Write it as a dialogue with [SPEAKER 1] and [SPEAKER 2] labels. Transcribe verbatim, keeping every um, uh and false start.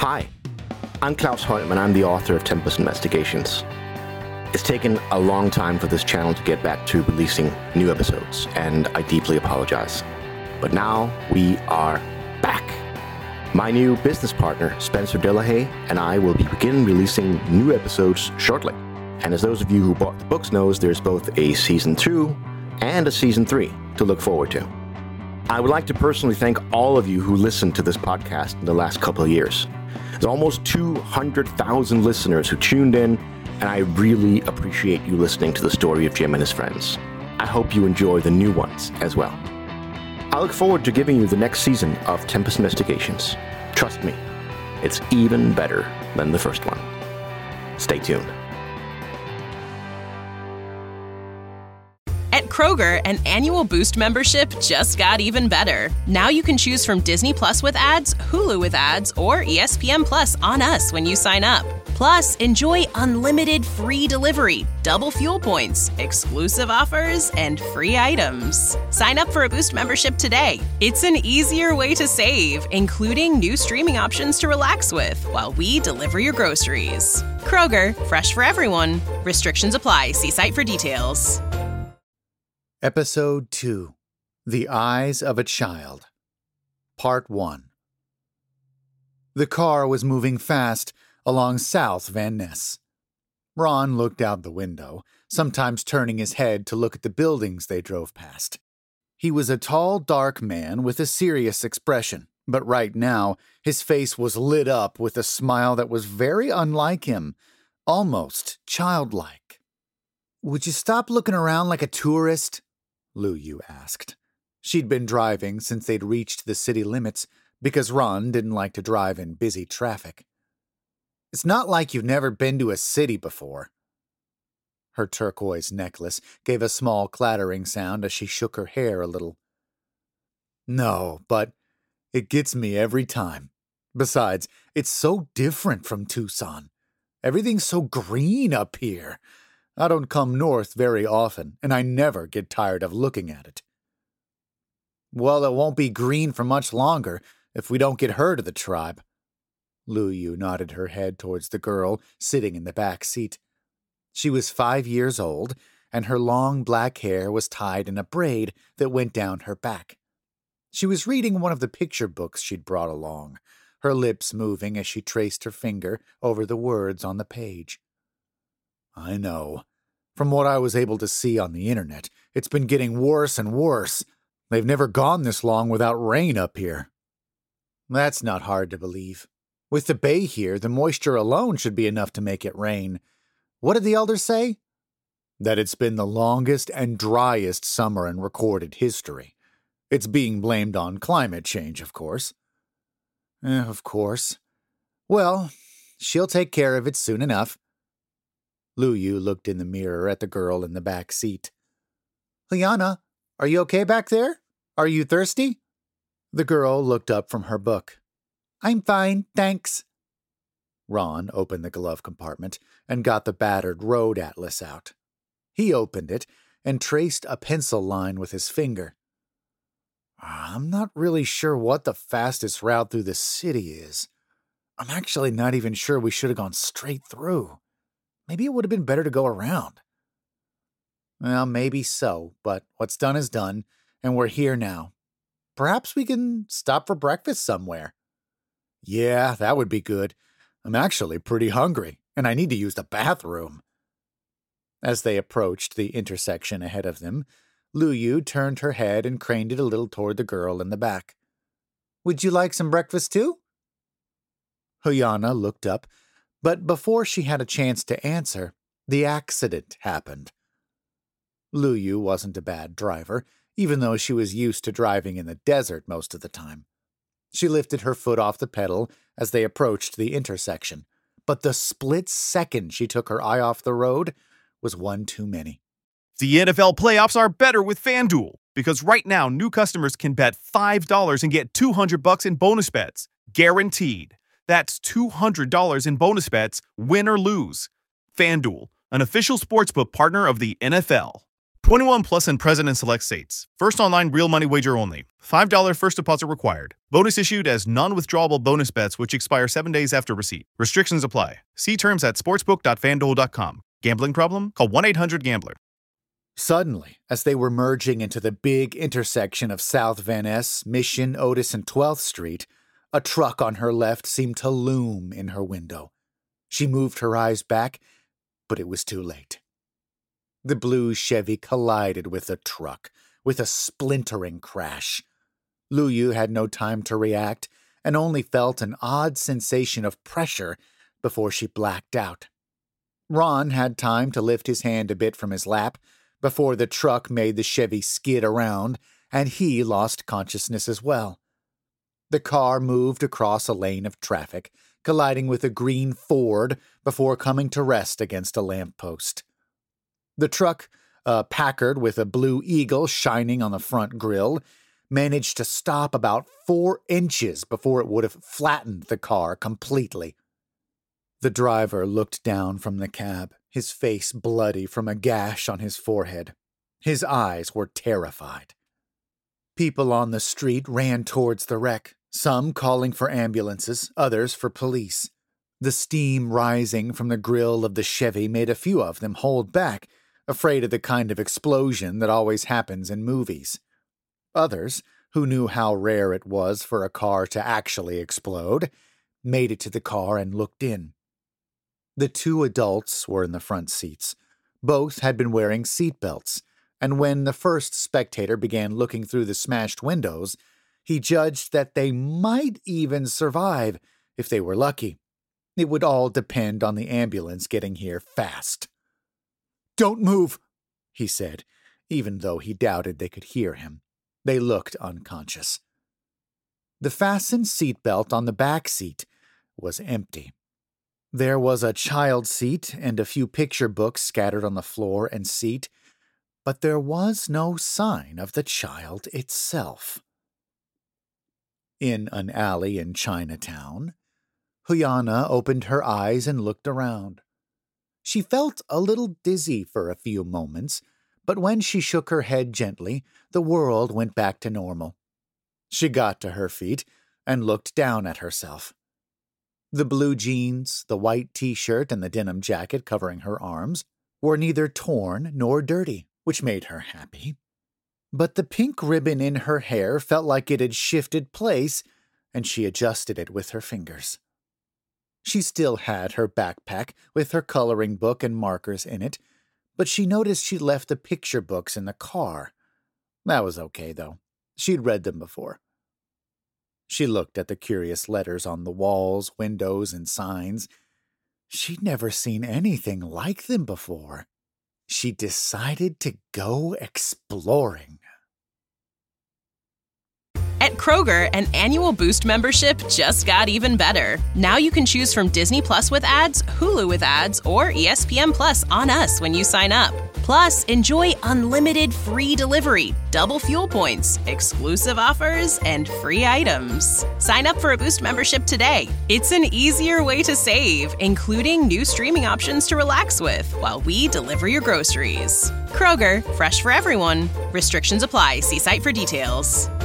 [SPEAKER 1] Hi, I'm Klaus Holtman. I'm the author of Tempest Investigations. It's taken a long time for this channel to get back to releasing new episodes, and I deeply apologize. But now we are back. My new business partner, Spencer Delahaye, and I will be begin releasing new episodes shortly. And as those of you who bought the books knows, there's both a season two and a season three to look forward to. I would like to personally thank all of you who listened to this podcast in the last couple of years. There's almost two hundred thousand listeners who tuned in, and I really appreciate you listening to the story of Jim and his friends. I hope you enjoy the new ones as well. I look forward to giving you the next season of Tempest Investigations. Trust me, it's even better than the first one. Stay tuned.
[SPEAKER 2] At Kroger, an annual Boost membership just got even better. Now you can choose from Disney Plus with ads, Hulu with ads, or E S P N Plus on us when you sign up. Plus, enjoy unlimited free delivery, double fuel points, exclusive offers, and free items. Sign up for a Boost membership today. It's an easier way to save, including new streaming options to relax with while we deliver your groceries. Kroger, fresh for everyone. Restrictions apply. See site for details.
[SPEAKER 3] Episode two, The Eyes of a Child. Part one. The car was moving fast along South Van Ness. Ron looked out the window, sometimes turning his head to look at the buildings they drove past. He was a tall, dark man with a serious expression, but right now his face was lit up with a smile that was very unlike him, almost childlike. "Would you stop looking around like a tourist?" Lu Yu asked. She'd been driving since they'd reached the city limits because Ron didn't like to drive in busy traffic. "It's not like you've never been to a city before." Her turquoise necklace gave a small clattering sound as she shook her hair a little. "No, but it gets me every time. Besides, it's so different from Tucson. Everything's so green up here. I don't come north very often, and I never get tired of looking at it." "Well, it won't be green for much longer if we don't get her to the tribe." Lu Yu nodded her head towards the girl sitting in the back seat. She was five years old, and her long black hair was tied in a braid that went down her back. She was reading one of the picture books she'd brought along, her lips moving as she traced her finger over the words on the page. "I know. From what I was able to see on the internet, it's been getting worse and worse. They've never gone this long without rain up here." "That's not hard to believe. With the bay here, the moisture alone should be enough to make it rain. What did the elders say?" "That it's been the longest and driest summer in recorded history. It's being blamed on climate change, of course." Eh, of course. Well, she'll take care of it soon enough." Lu Yu looked in the mirror at the girl in the back seat. "Liana, are you okay back there? Are you thirsty?" The girl looked up from her book. "I'm fine, thanks." Ron opened the glove compartment and got the battered road atlas out. He opened it and traced a pencil line with his finger. "I'm not really sure what the fastest route through the city is. I'm actually not even sure we should have gone straight through. Maybe it would have been better to go around." "Well, maybe so, but what's done is done, and we're here now. Perhaps we can stop for breakfast somewhere." "Yeah, that would be good. I'm actually pretty hungry, and I need to use the bathroom." As they approached the intersection ahead of them, Lu Yu turned her head and craned it a little toward the girl in the back. "Would you like some breakfast too?" Huyana looked up, but before she had a chance to answer, the accident happened. Lu Yu wasn't a bad driver, even though she was used to driving in the desert most of the time. She lifted her foot off the pedal as they approached the intersection, but the split second she took her eye off the road was one too many.
[SPEAKER 4] The N F L playoffs are better with FanDuel, because right now new customers can bet five dollars and get two hundred bucks in bonus bets, guaranteed. That's two hundred dollars in bonus bets, win or lose. FanDuel, an official sportsbook partner of the N F L. twenty-one plus and present in select states. First online real money wager only. five dollars first deposit required. Bonus issued as non-withdrawable bonus bets which expire seven days after receipt. Restrictions apply. See terms at sportsbook dot fan duel dot com. Gambling problem? Call one eight hundred gambler.
[SPEAKER 3] Suddenly, as they were merging into the big intersection of South Van Ness, Mission, Otis, and twelfth Street, a truck on her left seemed to loom in her window. She moved her eyes back, but it was too late. The blue Chevy collided with the truck, with a splintering crash. Lu Yu had no time to react, and only felt an odd sensation of pressure before she blacked out. Ron had time to lift his hand a bit from his lap before the truck made the Chevy skid around, and he lost consciousness as well. The car moved across a lane of traffic, colliding with a green Ford before coming to rest against a lamppost. The truck, a Packard with a blue eagle shining on the front grille, managed to stop about four inches before it would have flattened the car completely. The driver looked down from the cab, his face bloody from a gash on his forehead. His eyes were terrified. People on the street ran towards the wreck, some calling for ambulances, others for police. The steam rising from the grill of the Chevy made a few of them hold back, afraid of the kind of explosion that always happens in movies. Others, who knew how rare it was for a car to actually explode, made it to the car and looked in. The two adults were in the front seats. Both had been wearing seatbelts, and when the first spectator began looking through the smashed windows, he judged that they might even survive if they were lucky. It would all depend on the ambulance getting here fast. "Don't move," he said, even though he doubted they could hear him. They looked unconscious. The fastened seatbelt on the back seat was empty. There was a child seat and a few picture books scattered on the floor and seat, but there was no sign of the child itself. In an alley in Chinatown, Huyana opened her eyes and looked around. She felt a little dizzy for a few moments, but when she shook her head gently, the world went back to normal. She got to her feet and looked down at herself. The blue jeans, the white t-shirt, and the denim jacket covering her arms were neither torn nor dirty, which made her happy. But the pink ribbon in her hair felt like it had shifted place, and she adjusted it with her fingers. She still had her backpack with her coloring book and markers in it, but she noticed she'd left the picture books in the car. That was okay, though. She'd read them before. She looked at the curious letters on the walls, windows, and signs. She'd never seen anything like them before. She decided to go exploring.
[SPEAKER 2] At Kroger, an annual Boost membership just got even better. Now you can choose from Disney Plus with ads, Hulu with ads, or E S P N Plus on us when you sign up. Plus, enjoy unlimited free delivery, double fuel points, exclusive offers, and free items. Sign up for a Boost membership today. It's an easier way to save, including new streaming options to relax with while we deliver your groceries. Kroger, fresh for everyone. Restrictions apply. See site for details.